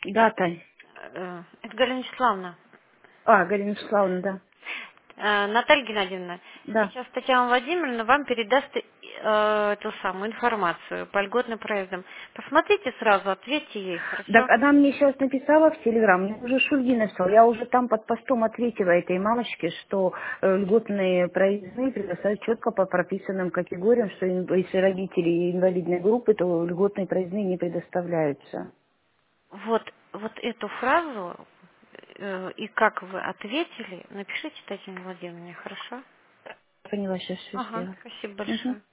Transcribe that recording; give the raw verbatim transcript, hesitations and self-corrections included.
Да, Тань. Э, Это Галина Вячеславовна. А, Галина Вячеславовна, да. Э, Наталья Геннадьевна, Да. сейчас Татьяна Владимировна вам передаст э, эту самую информацию по льготным проездам. Посмотрите сразу, ответьте ей, Так хорошо? она мне сейчас написала в Телеграм, мне уже Шульги написал, я уже там под постом ответила этой мамочке, что э, льготные проездные предоставят четко по прописанным категориям, что ин- если родители инвалидной группы, то льготные проездные не предоставляются. Вот, вот эту фразу э, и как вы ответили, напишите Татьяне Владимировне, хорошо? Поняла, сейчас все Ага, сделаю. спасибо Мгм. большое.